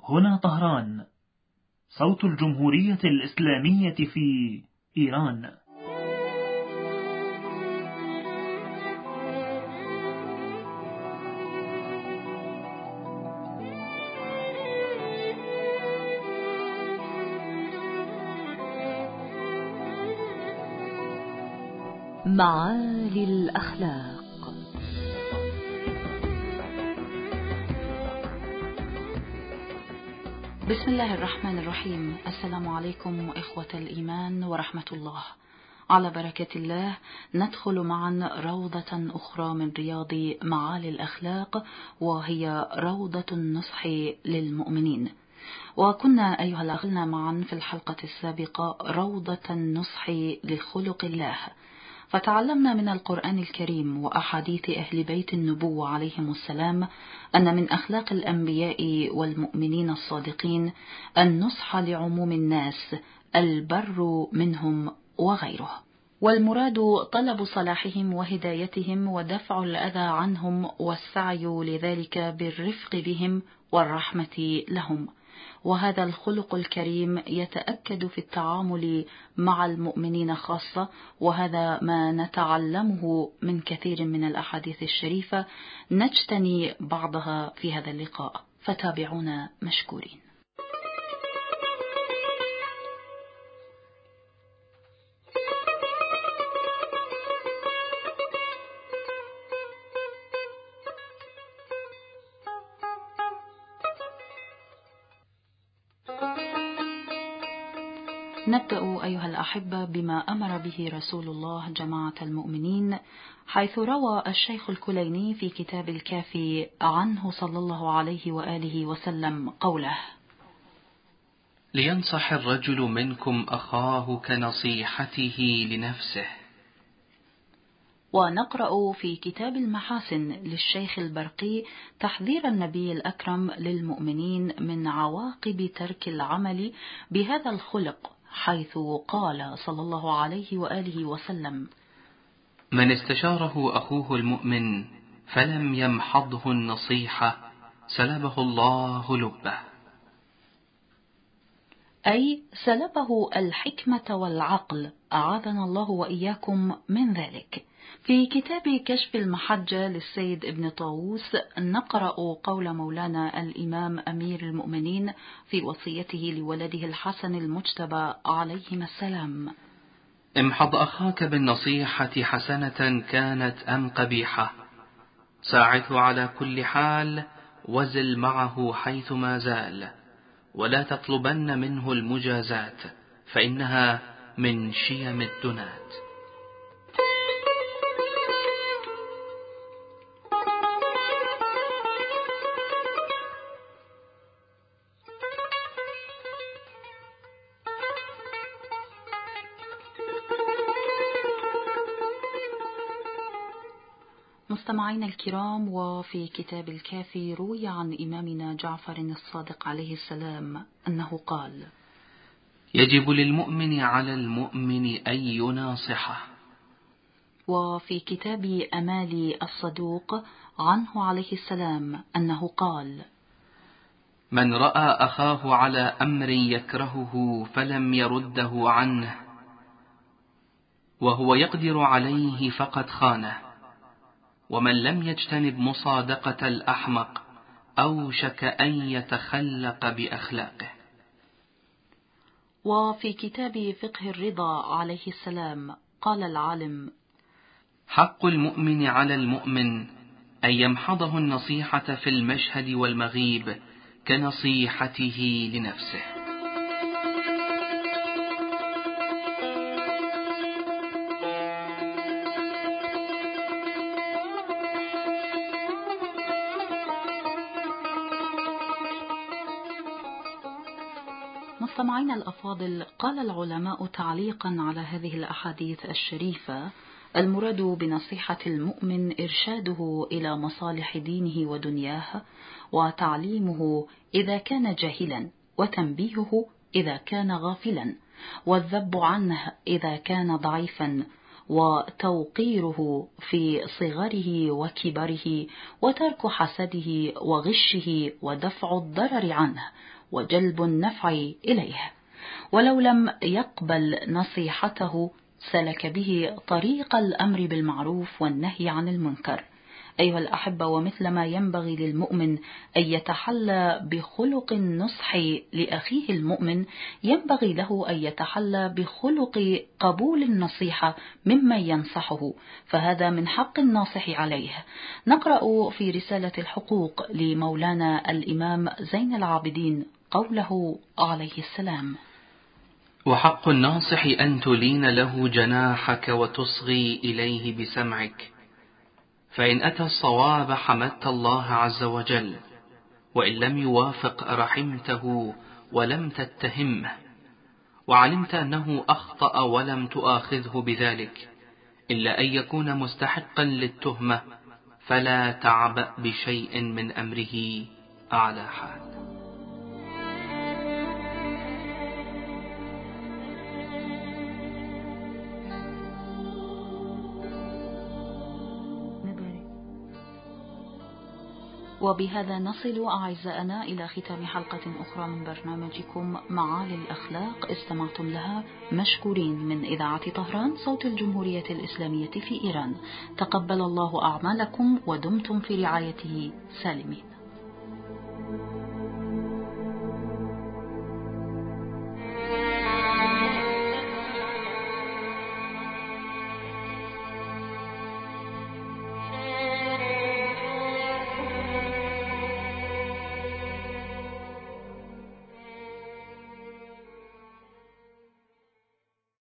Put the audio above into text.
هنا طهران، صوت الجمهورية الإسلامية في إيران. معالي الأخلاق. بسم الله الرحمن الرحيم. السلام عليكم إخوة الإيمان ورحمة الله. على بركة الله ندخل معا روضة أخرى من رياض معالي الأخلاق، وهي روضة النصح للمؤمنين. وكنا أيها الأخوة معا في الحلقة السابقة روضة النصح لخلق الله، فتعلمنا من القرآن الكريم وأحاديث أهل بيت النبوة عليهم السلام أن من أخلاق الأنبياء والمؤمنين الصادقين النصح لعموم الناس، البر منهم وغيره، والمراد طلب صلاحهم وهدايتهم ودفع الأذى عنهم والسعي لذلك بالرفق بهم والرحمة لهم. وهذا الخلق الكريم يتأكد في التعامل مع المؤمنين خاصة، وهذا ما نتعلمه من كثير من الأحاديث الشريفة، نجتني بعضها في هذا اللقاء، فتابعونا مشكورين. نبدأ أيها الأحبة بما أمر به رسول الله جماعة المؤمنين، حيث روى الشيخ الكليني في كتاب الكافي عنه صلى الله عليه وآله وسلم قوله: لينصح الرجل منكم أخاه كنصيحته لنفسه. ونقرأ في كتاب المحاسن للشيخ البرقي تحذير النبي الأكرم للمؤمنين من عواقب ترك العمل بهذا الخلق، حيث قال صلى الله عليه وآله وسلم: من استشاره أخوه المؤمن فلم يمحضه النصيحة سلبه الله لبه، أي سلبه الحكمة والعقل، أعاذنا الله وإياكم من ذلك. في كتاب كشف المحجة للسيد ابن طاووس نقرأ قول مولانا الإمام أمير المؤمنين في وصيته لولده الحسن المجتبى عليهما السلام: امحض أخاك بالنصيحة حسنة كانت أم قبيحة، ساعده على كل حال وزل معه حيث ما زال، ولا تطلبن منه المجازات فإنها من شيم الدنات. مستمعينا الكرام، وفي كتاب الكافي روي عن إمامنا جعفر الصادق عليه السلام أنه قال: يجب للمؤمن على المؤمن أن يناصحه. وفي كتاب أمالي الصدوق عنه عليه السلام أنه قال: من رأى أخاه على أمر يكرهه فلم يرده عنه وهو يقدر عليه فقد خانه، ومن لم يجتنب مصادقة الأحمق أوشك أن يتخلق بأخلاقه. وفي كتاب فقه الرضا عليه السلام قال العالم: حق المؤمن على المؤمن أن يمحضه النصيحة في المشهد والمغيب كنصيحته لنفسه. مستمعينا الأفاضل، قال العلماء تعليقا على هذه الأحاديث الشريفة: المراد بنصيحة المؤمن إرشاده إلى مصالح دينه ودنياه، وتعليمه إذا كان جاهلا، وتنبيهه إذا كان غافلا، والذب عنه إذا كان ضعيفا، وتوقيره في صغره وكبره، وترك حسده وغشه، ودفع الضرر عنه وجلب النفع إليه. ولو لم يقبل نصيحته سلك به طريق الأمر بالمعروف والنهي عن المنكر. أيها الأحبة، ومثلما ينبغي للمؤمن أن يتحلى بخلق النصح لأخيه المؤمن، ينبغي له أن يتحلى بخلق قبول النصيحة ممن ينصحه، فهذا من حق الناصح عليه. نقرأ في رسالة الحقوق لمولانا الإمام زين العابدين قوله عليه السلام: وحق الناصح أن تلين له جناحك وتصغي إليه بسمعك، فإن أتى الصواب حمدت الله عز وجل، وإن لم يوافق رحمته ولم تتهمه، وعلمت أنه أخطأ ولم تؤاخذه بذلك، إلا أن يكون مستحقا للتهمة، فلا تعبأ بشيء من أمره على حال. وبهذا نصل أعزائنا إلى ختام حلقة أخرى من برنامجكم معالي الأخلاق، استمعتم لها مشكورين من إذاعة طهران صوت الجمهورية الإسلامية في إيران. تقبل الله أعمالكم ودمتم في رعايته سالمين.